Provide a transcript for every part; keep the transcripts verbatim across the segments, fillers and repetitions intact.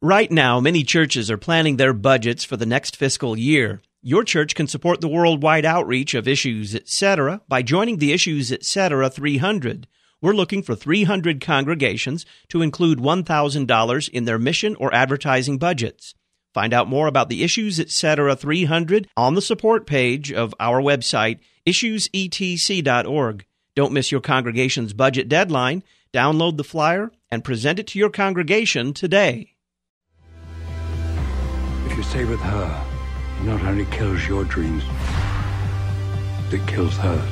Right now, many churches are planning their budgets for the next fiscal year. Your church can support the worldwide outreach of Issues Etc. by joining the Issues Etc. three hundred. We're looking for three hundred congregations to include one thousand dollars in their mission or advertising budgets. Find out more about the Issues Etc. three hundred on the support page of our website, issues e t c dot org. Don't miss your congregation's budget deadline. Download the flyer and present it to your congregation today. If you stay with her, it not only kills your dreams, it kills hers.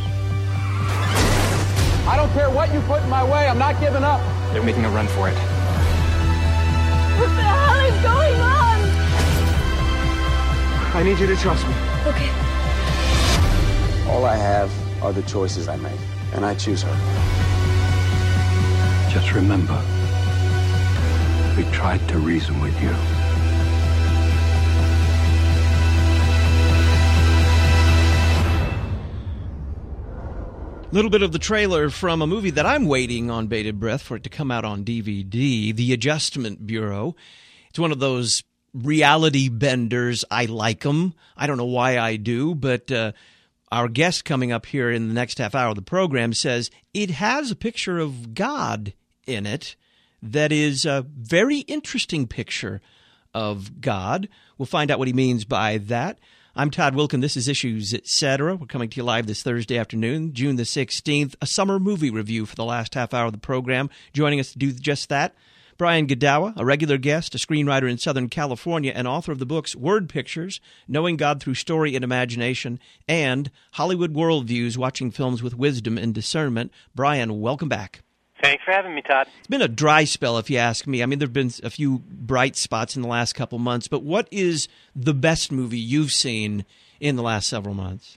I don't care what you put in my way, I'm not giving up. They're making a run for it. What the hell is going on? I need you to trust me. Okay. All I have are the choices I make, and I choose her. Just remember, we tried to reason with you. A little bit of the trailer from a movie that I'm waiting on bated breath for it to come out on D V D, The Adjustment Bureau. It's one of those reality benders. I like them. I don't know why I do, but uh, our guest coming up here in the next half hour of the program says it has a picture of God in it that is a very interesting picture of God. We'll find out what he means by that. I'm Todd Wilkin. This is Issues Etc. We're coming to you live this Thursday afternoon, June the sixteenth, a summer movie review for the last half hour of the program. Joining us to do just that, Brian Godawa, a regular guest, a screenwriter in Southern California, and author of the books Word Pictures, Knowing God Through Story and Imagination, and Hollywood Worldviews, Watching Films with Wisdom and Discernment. Brian, welcome back. Thanks for having me, Todd. It's been a dry spell, if you ask me. I mean, there have been a few bright spots in the last couple months, but what is the best movie you've seen in the last several months?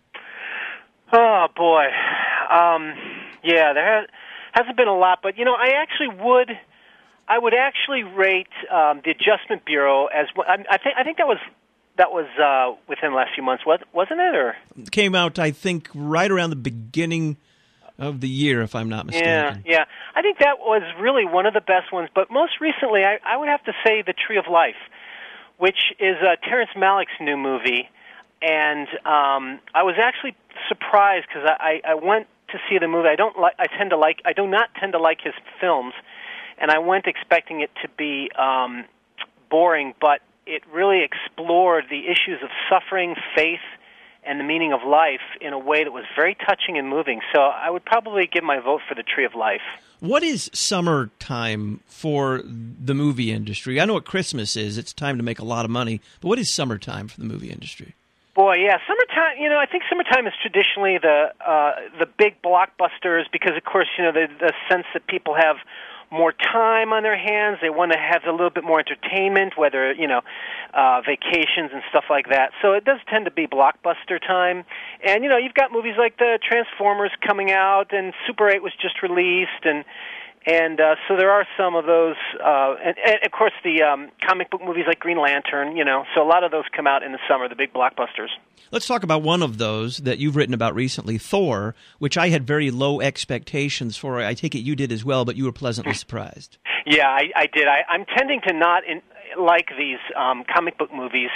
Oh, boy. Um, yeah, there has, hasn't been a lot, but, you know, I actually would... I would actually rate um, the Adjustment Bureau as well. I, I think I think that was that was uh, within the last few months, wasn't it? Or it came out, I think, right around the beginning of the year, if I'm not mistaken. Yeah, yeah. I think that was really one of the best ones. But most recently, I, I would have to say The Tree of Life, which is uh, Terrence Malick's new movie, and um, I was actually surprised because I, I, I went to see the movie. I don't like. I tend to like. I do not tend to like his films. And I went expecting it to be um, boring, but it really explored the issues of suffering, faith, and the meaning of life in a way that was very touching and moving. So I would probably give my vote for The Tree of Life. What is summertime for the movie industry? I know what Christmas is. It's time to make a lot of money. But what is summertime for the movie industry? Boy, yeah, summertime. You know, I think summertime is traditionally the uh, the big blockbusters because, of course, you know, the, the sense that people have more time on their hands. They want to have a little bit more entertainment, whether, you know, uh, vacations and stuff like that. So it does tend to be blockbuster time. And, you know, you've got movies like the Transformers coming out, and Super eight was just released, and And uh, so there are some of those, uh, and, and of course the um, comic book movies like Green Lantern, you know, so a lot of those come out in the summer, the big blockbusters. Let's talk about one of those that you've written about recently, Thor, which I had very low expectations for. I take it you did as well, but you were pleasantly surprised. Yeah, I, I did. I, I'm tending to not in, like these um, comic book movies.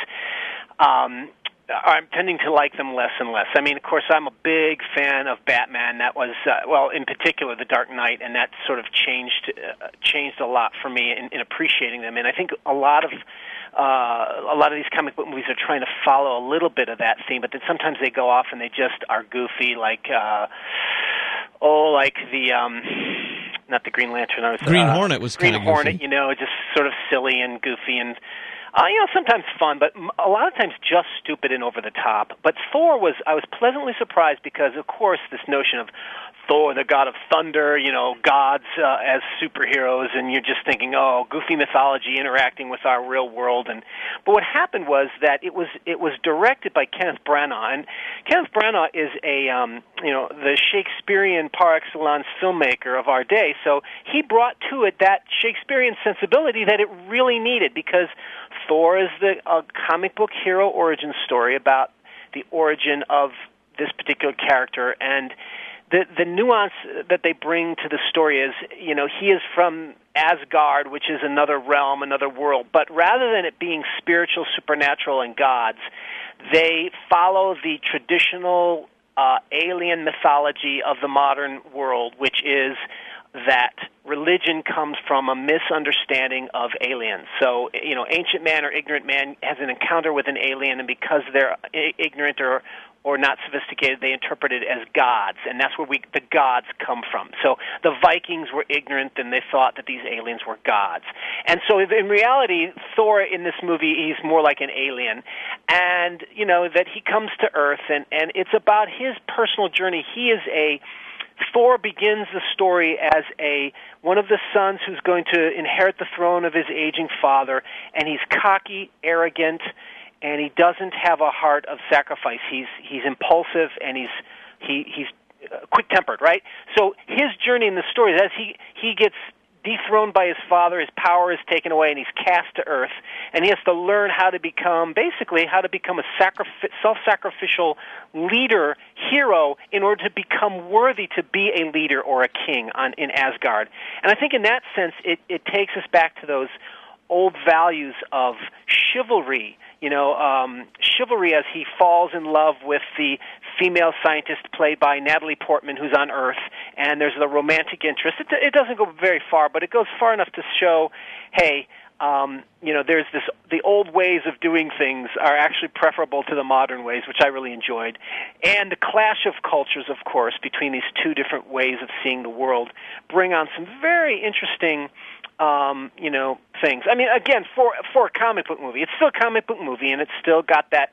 Um I'm tending to like them less and less. I mean, of course, I'm a big fan of Batman. That was, uh, well, in particular, The Dark Knight, and that sort of changed uh, changed a lot for me in, in appreciating them. And I think a lot of uh, a lot of these comic book movies are trying to follow a little bit of that theme, but then sometimes they go off and they just are goofy, like uh, oh, like the. Um, not the Green Lantern. I was, Green uh, Hornet was Green kind of Hornet, goofy. you know, just sort of silly and goofy and. Uh, you know, sometimes fun, but a lot of times just stupid and over the top. But Thor was, I was pleasantly surprised because, of course, this notion of Thor, the god of thunder, you know, gods uh, as superheroes, and you're just thinking, oh, goofy mythology interacting with our real world. And but what happened was that it was it was directed by Kenneth Branagh, and Kenneth Branagh is a um, you know the Shakespearean par excellence filmmaker of our day. So he brought to it that Shakespearean sensibility that it really needed because Thor is the uh, comic book hero origin story about the origin of this particular character, and the the nuance that they bring to the story is, you know, he is from Asgard, which is another realm, another world. But rather than it being spiritual, supernatural, and gods, they follow the traditional uh, alien mythology of the modern world, which is that religion comes from a misunderstanding of aliens. So, you know, ancient man or ignorant man has an encounter with an alien, and because they're ignorant or or not sophisticated, they interpret it as gods, and that's where we the gods come from. So the Vikings were ignorant, and they thought that these aliens were gods. And so in reality, Thor in this movie, he's more like an alien, and, you know, that he comes to Earth, and, and it's about his personal journey. He is a Thor begins the story as a one of the sons who's going to inherit the throne of his aging father, and he's cocky, arrogant, and he doesn't have a heart of sacrifice. He's he's impulsive, and he's he he's uh, quick-tempered, right? So his journey in the story is as he he gets dethroned by his father, his power is taken away, and he's cast to Earth, and he has to learn how to become, basically, how to become a sacrific- self-sacrificial leader, hero, in order to become worthy to be a leader or a king on in Asgard. And I think in that sense, it, it takes us back to those old values of chivalry, you know, um, chivalry as he falls in love with the female scientist played by Natalie Portman, who's on Earth, and there's the romantic interest. It, it doesn't go very far, but it goes far enough to show, hey, um, you know, there's this, the old ways of doing things are actually preferable to the modern ways, which I really enjoyed. And the clash of cultures, of course, between these two different ways of seeing the world bring on some very interesting Um, you know, things. I mean, again, for for a comic book movie, it's still a comic book movie, and it's still got that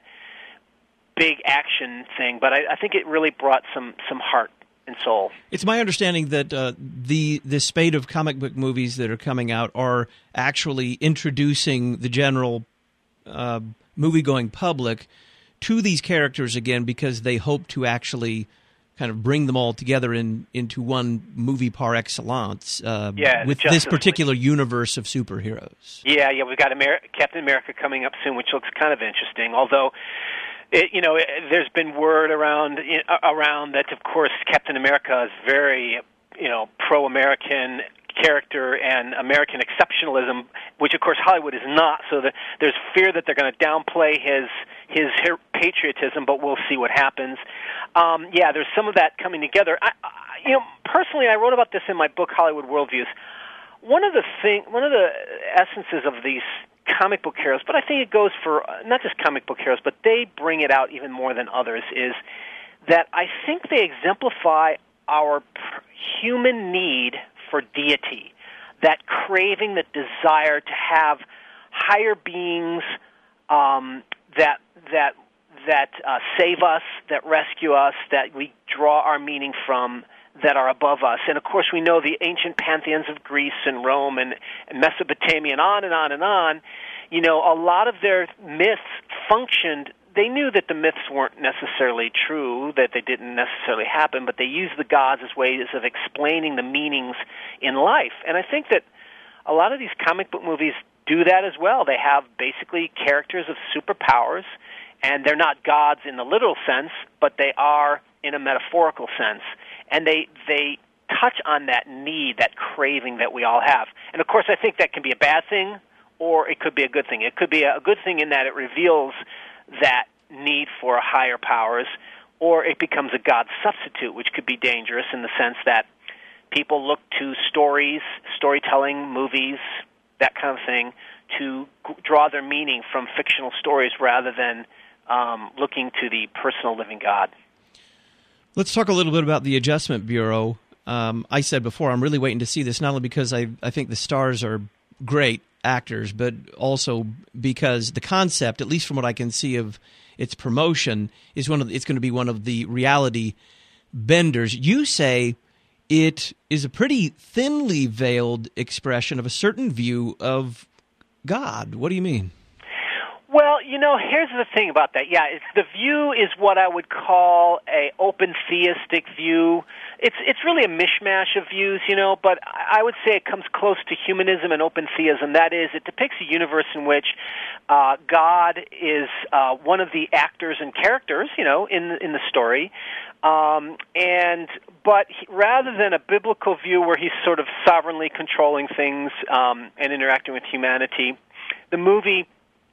big action thing. But I, I think it really brought some, some heart and soul. It's my understanding that uh, the the spate of comic book movies that are coming out are actually introducing the general uh, movie-going public to these characters again, because they hope to actually kind of bring them all together in into one movie par excellence uh, yeah, with this particular League. universe of superheroes. Yeah, yeah, we've got Amer- Captain America coming up soon, which looks kind of interesting. Although, it, you know, it, there's been word around you know, around that, of course, Captain America is very, you know, pro-American character and American exceptionalism, which of course Hollywood is not. So the, there's fear that they're going to downplay his his patriotism, but we'll see what happens. Um, yeah, there's some of that coming together. I, I, you know, personally, I wrote about this in my book Hollywood Worldviews. One of the thing, one of the essences of these comic book heroes, but I think it goes for not just comic book heroes, but they bring it out even more than others, is that I think they exemplify our human need for deity, that craving, that desire to have higher beings um, that that that uh, save us, that rescue us, that we draw our meaning from, that are above us. And of course, we know the ancient pantheons of Greece and Rome and, and Mesopotamia, and on and on and on. You know, a lot of their myths functioned. They knew that the myths weren't necessarily true, that they didn't necessarily happen, but they used the gods as ways of explaining the meanings in life. And I think that a lot of these comic book movies do that as well. They have basically characters of superpowers, and they're not gods in the literal sense, but they are in a metaphorical sense. And they they touch on that need, that craving that we all have. And of course, I think that can be a bad thing, or it could be a good thing. It could be a good thing in that it reveals that need for higher powers, or it becomes a God substitute, which could be dangerous in the sense that people look to stories, storytelling, movies, that kind of thing, to g- draw their meaning from fictional stories rather than um, looking to the personal living God. Let's talk a little bit about the Adjustment Bureau. Um, I said before, I'm really waiting to see this, not only because I, I think the stars are great actors, but also because the concept, at least from what I can see of its promotion, is one of the, it's going to be one of the reality benders. You say it is a pretty thinly veiled expression of a certain view of God. What do you mean? Well, you know, here's the thing about that. Yeah, it's, the view is what I would call a open theistic view. it's it's really a mishmash of views, you know, but I would say it comes close to humanism and open theism. That is, it depicts a universe in which uh, God is uh, one of the actors and characters, you know, in in the story, um, and but he, rather than a biblical view where he's sort of sovereignly controlling things um, and interacting with humanity, the movie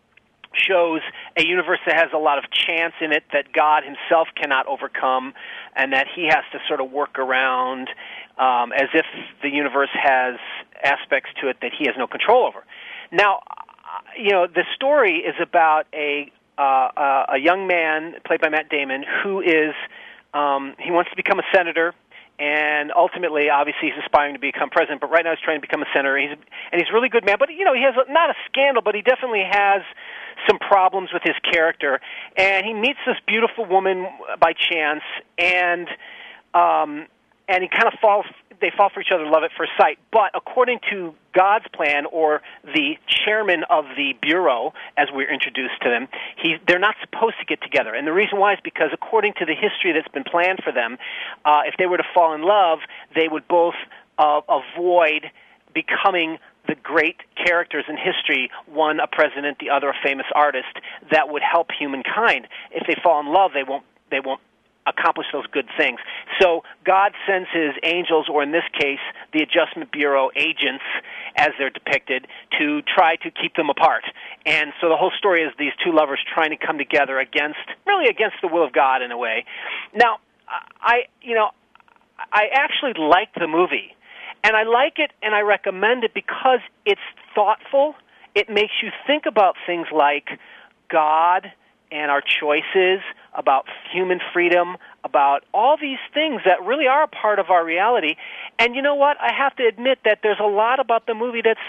shows a universe that has a lot of chance in it that God himself cannot overcome, and that he has to sort of work around um, as if the universe has aspects to it that he has no control over. Now, you know, the story is about a uh, a young man played by Matt Damon who is um, he wants to become a senator. And ultimately, obviously, he's aspiring to become president. But right now, he's trying to become a senator. He's and he's a really good man. But you know, he has a, not a scandal, but he definitely has some problems with his character. And he meets this beautiful woman by chance, and um, and he kind of falls. They fall for each other, love at first sight. But according to God's plan, or the chairman of the bureau, as we're introduced to them, he, they're not supposed to get together. And the reason why is because according to the history that's been planned for them, uh, if they were to fall in love, they would both uh, avoid becoming the great characters in history, one a president, the other a famous artist, that would help humankind. If they fall in love, they won't. They won't accomplish those good things. So God sends his angels, or in this case, the Adjustment Bureau agents, as they're depicted, to try to keep them apart. And so the whole story is these two lovers trying to come together against, really against the will of God in a way. Now, I, you know, I actually like the movie. And I like it and I recommend it because it's thoughtful. It makes you think about things like God and our choices, about human freedom, about all these things that really are a part of our reality. And you know what? I have to admit that there's a lot about the movie that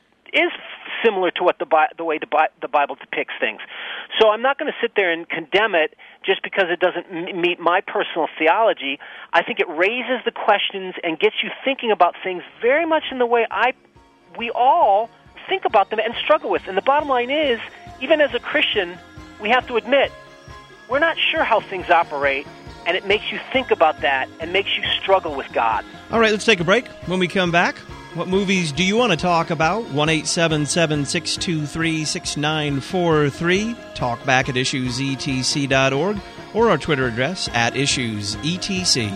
is similar to what the the way the, the Bible depicts things. So I'm not going to sit there and condemn it just because it doesn't m- meet my personal theology. I think it raises the questions and gets you thinking about things very much in the way I we all think about them and struggle with. And the bottom line is, even as a Christian, we have to admit, we're not sure how things operate, and it makes you think about that and makes you struggle with God. All right, let's take a break. When we come back, what movies do you want to talk about? one eight seven seven, six two three, six nine four three. Talk back at issues e t c dot org or our Twitter address at issues e t c.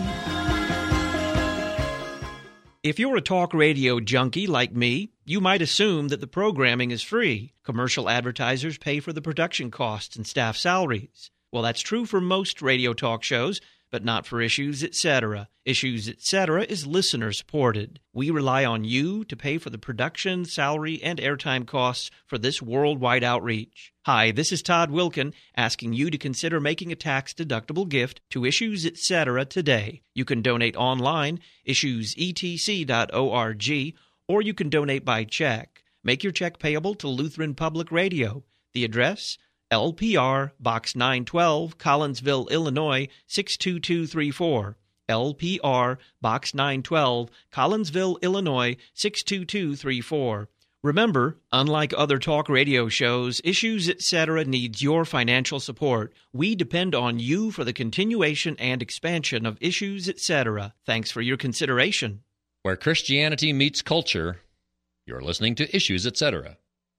If you're a talk radio junkie like me, you might assume that the programming is free. Commercial advertisers pay for the production costs and staff salaries. Well, that's true for most radio talk shows, but not for Issues, et cetera. Issues, et cetera is listener-supported. We rely on you to pay for the production, salary, and airtime costs for this worldwide outreach. Hi, this is Todd Wilkin, asking you to consider making a tax-deductible gift to Issues, et cetera today. You can donate online, issues e t c dot org, or you can donate by check. Make your check payable to Lutheran Public Radio. The address, L P R, Box nine twelve, Collinsville, Illinois, six two two three four. L P R, Box nine twelve, Collinsville, Illinois, six two two three four. Remember, unlike other talk radio shows, Issues, et cetera needs your financial support. We depend on you for the continuation and expansion of Issues, et cetera. Thanks for your consideration. Where Christianity meets culture, you're listening to Issues, et cetera.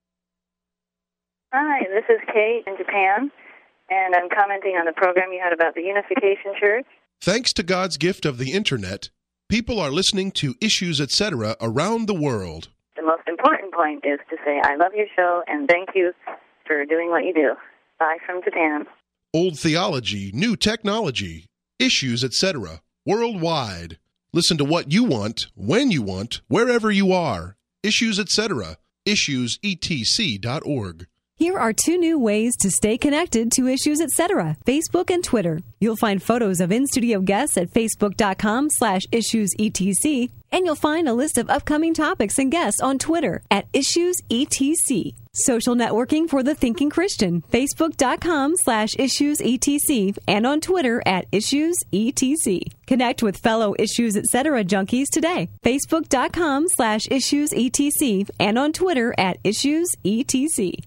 Hi, this is Kate in Japan, and I'm commenting on the program you had about the Unification Church. Thanks to God's gift of the Internet, people are listening to Issues, et cetera around the world. The most important point is to say, I love your show, and thank you for doing what you do. Bye from Japan. Old theology, new technology, Issues, et cetera, worldwide. Listen to what you want, when you want, wherever you are. Issues, et cetera, issues e t c dot org. Here are two new ways to stay connected to Issues, et cetera, Facebook and Twitter. You'll find photos of in-studio guests at facebook.com slash issuesetc, and you'll find a list of upcoming topics and guests on Twitter at issuesetc. Social networking for the thinking Christian, facebook.com slash issuesetc, and on Twitter at issuesetc. Connect with fellow Issues, et cetera junkies today, facebook.com slash issuesetc, and on Twitter at issuesetc.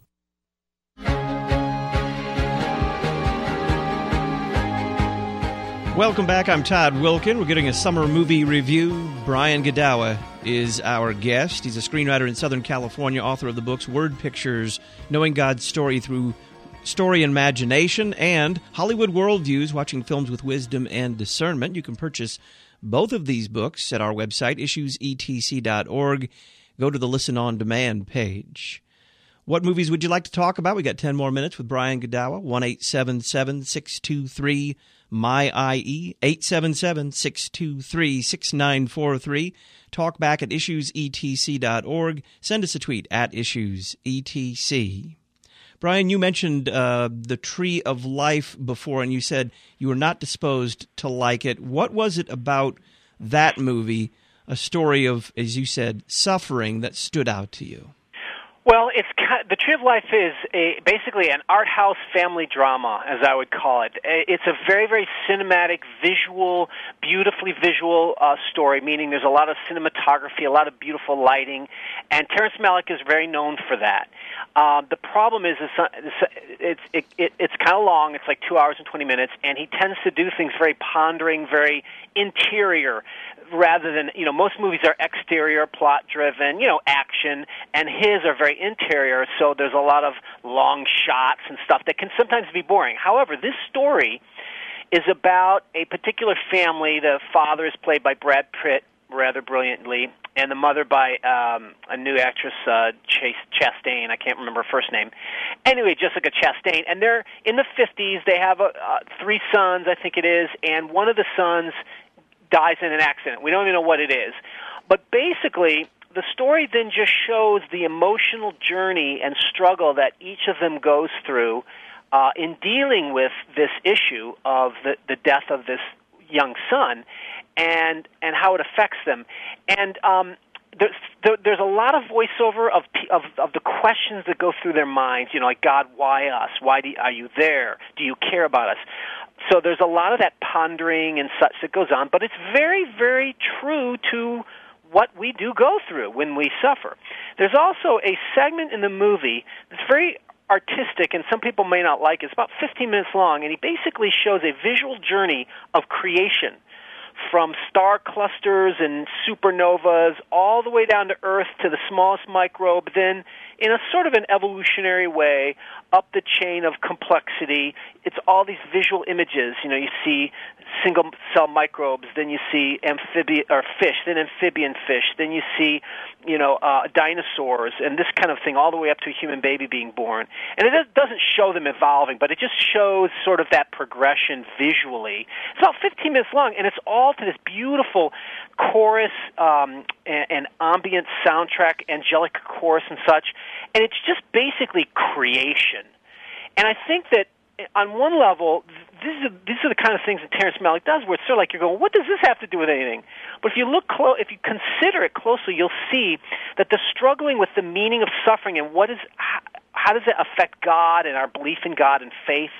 Welcome back. I'm Todd Wilkin. We're getting a summer movie review. Brian Godawa is our guest. He's a screenwriter in Southern California, author of the books Word Pictures, Knowing God's Story Through Story and Imagination, and Hollywood Worldviews, Watching Films with Wisdom and Discernment. You can purchase both of these books at our website, issues e t c dot org. Go to the Listen On Demand page. What movies would you like to talk about? We got ten more minutes with Brian Godawa. one eight seven seven, six two three, M Y I E, eight seven seven, six two three, six nine four three. Talk back at issues e t c dot org. Send us a tweet at issues e t c. Brian, you mentioned uh, the Tree of Life before, and you said you were not disposed to like it. What was it about that movie, a story of, as you said, suffering, that stood out to you? Well, it's The Tree of Life is a, basically an art house family drama, as I would call it. It's a very, very cinematic, visual, beautifully visual uh, story, meaning there's a lot of cinematography, a lot of beautiful lighting, and Terrence Malick is very known for that. Um, the problem is it's it's, it, it, it's kind of long. It's like two hours and twenty minutes, and he tends to do things very pondering, very interior, rather than, you know, most movies are exterior, plot-driven, you know, action, and his are very interior, so there's a lot of long shots and stuff that can sometimes be boring. However, this story is about a particular family. The father is played by Brad Pitt rather brilliantly, and the mother by um, a new actress, uh, Chase Chastain. I can't remember her first name. Anyway, Jessica Chastain. And they're in the fifties. They have a, uh, three sons, I think it is, and one of the sons dies in an accident. We don't even know what it is. But basically, the story then just shows the emotional journey and struggle that each of them goes through uh, in dealing with this issue of the, the death of this young son, and and how it affects them. And um, there's there, there's a lot of voiceover of, of of the questions that go through their minds. You know, like, God, why us? Why do, are you there? Do you care about us? So there's a lot of that pondering and such that goes on, but it's very, very true to what we do go through when we suffer. There's also a segment in the movie that's very artistic, and some people may not like it. It's about fifteen minutes long, and he basically shows a visual journey of creation, from star clusters and supernovas all the way down to Earth to the smallest microbe, then in a sort of an evolutionary way, up the chain of complexity. It's all these visual images. You know, you see single-cell microbes, then you see amphibian or fish, then amphibian fish, then you see, you know, uh, dinosaurs, and this kind of thing, all the way up to a human baby being born. And it doesn't show them evolving, but it just shows sort of that progression visually. It's about fifteen minutes long, and it's all to this beautiful chorus um, and, and ambient soundtrack, angelic chorus and such, and it's just basically creation. And I think that on one level, these are, these are the kind of things that Terrence Malick does, where it's sort of like you're going, what does this have to do with anything? But if you look clo- if you consider it closely, you'll see that the struggling with the meaning of suffering and what is how, how does it affect God and our belief in God and faith,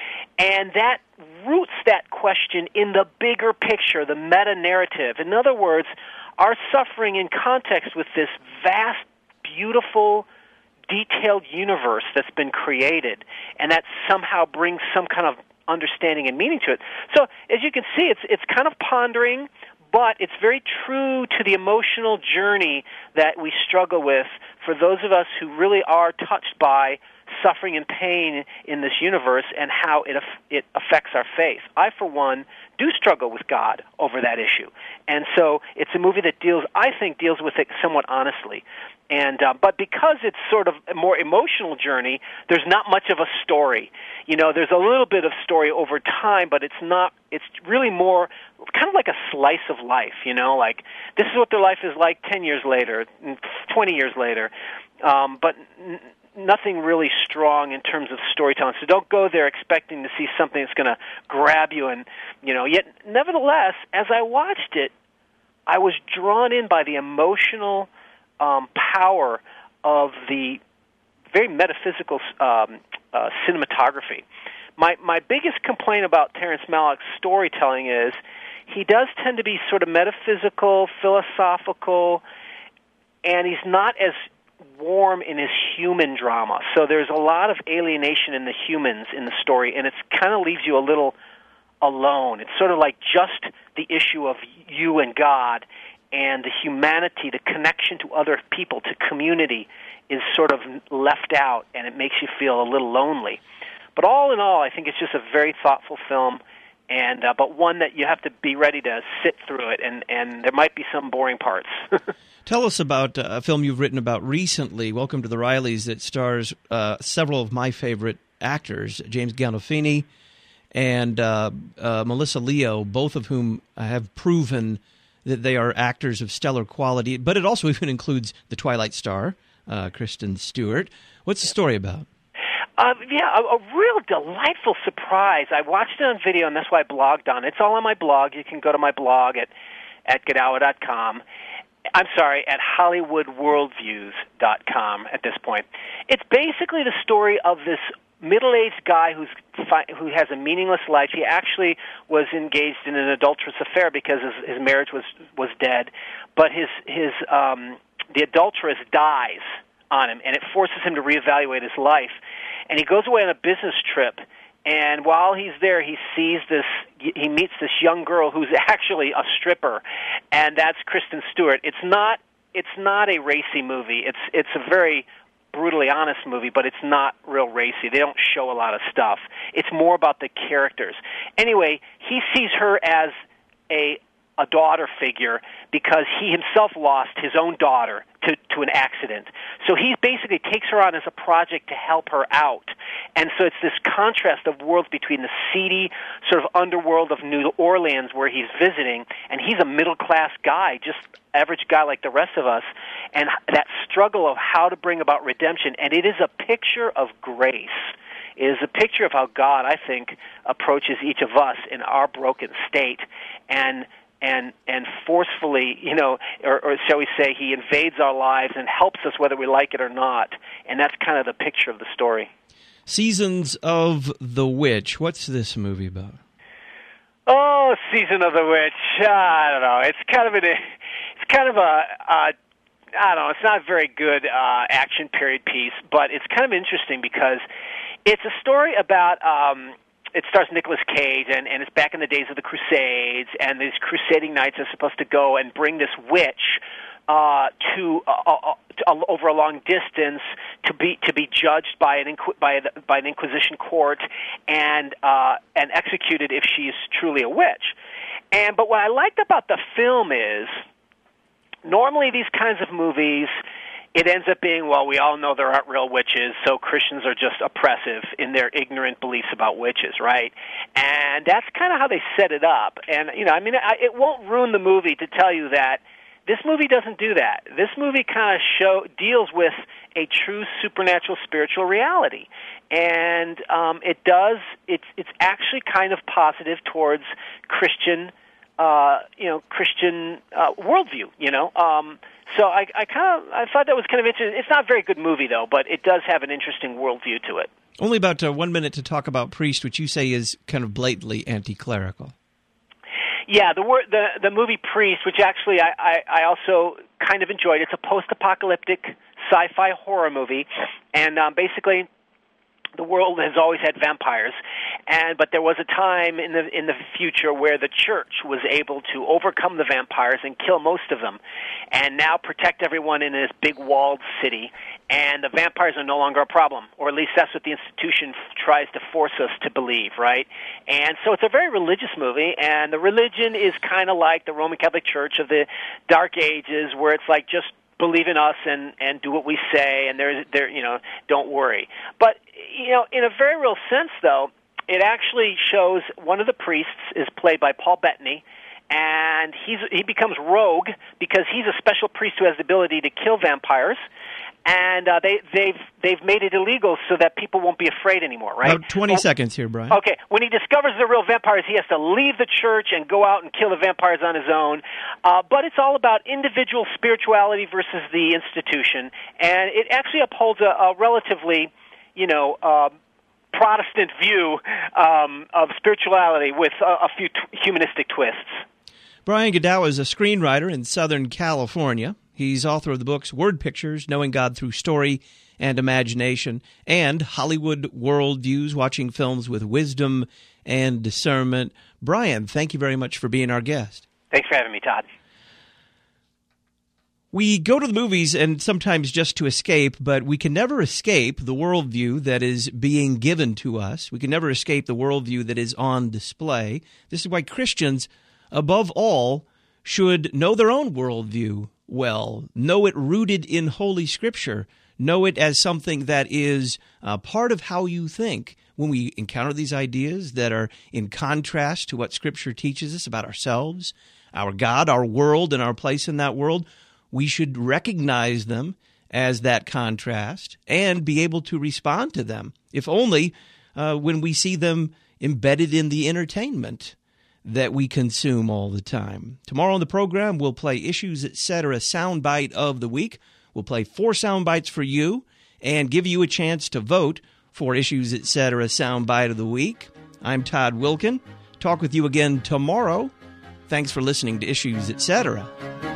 and that roots that question in the bigger picture, the meta-narrative. In other words, our suffering in context with this vast, beautiful, detailed universe that's been created, and that somehow brings some kind of understanding and meaning to it. So, as you can see, it's it's kind of pondering, but it's very true to the emotional journey that we struggle with for those of us who really are touched by suffering and pain in this universe and how it it affects our faith. I, for one, do struggle with God over that issue. And so it's a movie that deals, I think, deals with it somewhat honestly. And uh, but because it's sort of a more emotional journey, there's not much of a story. You know, there's a little bit of story over time, but it's not. It's really more kind of like a slice of life. You know, like this is what their life is like ten years later, twenty years later, um, but n- nothing really strong in terms of storytelling. So don't go there expecting to see something that's going to grab you. And you know, yet nevertheless, as I watched it, I was drawn in by the emotional Um, power of the very metaphysical um, uh, cinematography. My my biggest complaint about Terrence Malick's storytelling is he does tend to be sort of metaphysical, philosophical, and he's not as warm in his human drama. So there's a lot of alienation in the humans in the story, and it kind of leaves you a little alone. It's sort of like just the issue of you and God, and the humanity, the connection to other people, to community, is sort of left out, and it makes you feel a little lonely. But all in all, I think it's just a very thoughtful film, and uh, but one that you have to be ready to sit through it, and, and there might be some boring parts. Tell us about a film you've written about recently, Welcome to the Rileys, that stars uh, several of my favorite actors, James Gandolfini and uh, uh, Melissa Leo, both of whom have proven that they are actors of stellar quality, but it also even includes the Twilight star, uh, Kristen Stewart. What's the story about? Uh, yeah, a, a real delightful surprise. I watched it on video, and that's why I blogged on it. It's all on my blog. You can go to my blog at, at Godawa dot com. I'm sorry, at Hollywood Worldviews dot com at this point. It's basically the story of this middle-aged guy who's fi- who has a meaningless life. He actually was engaged in an adulterous affair because his, his marriage was was dead, but his his um, the adulteress dies on him, and it forces him to reevaluate his life. And he goes away on a business trip, and while he's there, he sees this. He meets this young girl who's actually a stripper, and that's Kristen Stewart. It's not it's not a racy movie. It's it's a very brutally honest movie, but it's not real racy. They don't show a lot of stuff. It's more about the characters. Anyway, he sees her as a a daughter figure because he himself lost his own daughter to, to an accident. So he basically takes her on as a project to help her out. And so it's this contrast of worlds between the seedy sort of underworld of New Orleans where he's visiting, and he's a middle-class guy, just average guy like the rest of us, and that struggle of how to bring about redemption. And it is a picture of grace. It is a picture of how God, I think, approaches each of us in our broken state, and and and forcefully, you know, or, or shall we say, he invades our lives and helps us whether we like it or not. And that's kind of the picture of the story. Seasons of the Witch. What's this movie about? Oh, Season of the Witch. I don't know. It's kind of an, it's kind of a, a I don't know. It's not a very good uh, action period piece, but it's kind of interesting because it's a story about. Um, It stars Nicolas Cage, and, and it's back in the days of the Crusades, and these crusading knights are supposed to go and bring this witch uh, to, uh, uh, to uh, over a long distance to be to be judged by an inqu- by, the, by an Inquisition court and uh, and executed if she is truly a witch. And but what I liked about the film is normally these kinds of movies, it ends up being, well, we all know there aren't real witches, so Christians are just oppressive in their ignorant beliefs about witches, right? And that's kind of how they set it up. And, you know, I mean, I, it won't ruin the movie to tell you that this movie doesn't do that. This movie kind of show deals with a true supernatural spiritual reality. And um, it does, it's, it's actually kind of positive towards Christian, uh, you know, Christian uh, worldview, you know. Um So I, I kind of I thought that was kind of interesting. It's not a very good movie, though, but it does have an interesting worldview to it. Only about uh, one minute to talk about Priest, which you say is kind of blatantly anti-clerical. Yeah, the word, the the movie Priest, which actually I, I, I also kind of enjoyed. It's a post-apocalyptic sci-fi horror movie, and um, basically the world has always had vampires, and but there was a time in the in the future where the church was able to overcome the vampires and kill most of them, and now protect everyone in this big walled city. And the vampires are no longer a problem, or at least that's what the institution f- tries to force us to believe, right? And so it's a very religious movie, and the religion is kind of like the Roman Catholic Church of the Dark Ages, where it's like just believe in us and, and do what we say, and there's there you know don't worry. But you know, in a very real sense, though, it actually shows one of the priests is played by Paul Bettany, and he's he becomes rogue because he's a special priest who has the ability to kill vampires. And uh, they, they've they've made it illegal so that people won't be afraid anymore, right? About twenty well, seconds here, Brian. Okay, when he discovers the real vampires, he has to leave the church and go out and kill the vampires on his own. Uh, but it's all about individual spirituality versus the institution, and it actually upholds a, a relatively, you know, uh, Protestant view um, of spirituality with a, a few t- humanistic twists. Brian Godawa is a screenwriter in Southern California. He's author of the books Word Pictures, Knowing God Through Story, and imagination, and Hollywood worldviews, watching films with wisdom and discernment. Brian, thank you very much for being our guest. Thanks for having me, Todd. We go to the movies and sometimes just to escape, but we can never escape the worldview that is being given to us. We can never escape the worldview that is on display. This is why Christians, above all, should know their own worldview well, know it rooted in Holy Scripture, know it as something that is uh, part of how you think. When we encounter these ideas that are in contrast to what Scripture teaches us about ourselves, our God, our world, and our place in that world, we should recognize them as that contrast and be able to respond to them, if only uh, when we see them embedded in the entertainment that we consume all the time. Tomorrow on the program, we'll play Issues, et cetera soundbite of the week. We'll play four soundbites for you and give you a chance to vote for Issues, et cetera soundbite of the week. I'm Todd Wilken. Talk with you again tomorrow. Thanks for listening to Issues, et cetera.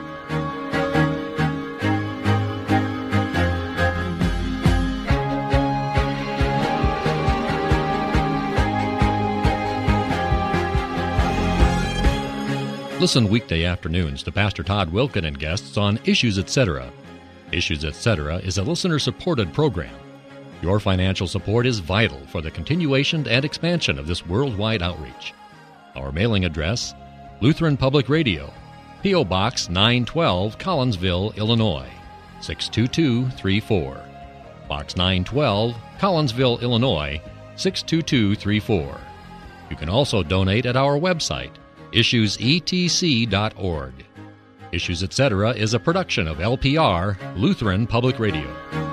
Listen weekday afternoons to Pastor Todd Wilken and guests on Issues, et cetera. Issues, et cetera is a listener-supported program. Your financial support is vital for the continuation and expansion of this worldwide outreach. Our mailing address, Lutheran Public Radio, P O. Box nine twelve, Collinsville, Illinois, six two two three four. Box nine twelve, Collinsville, Illinois, six two two three four. You can also donate at our website, issues e t c dot org. Issues, et cetera is a production of L P R, Lutheran Public Radio.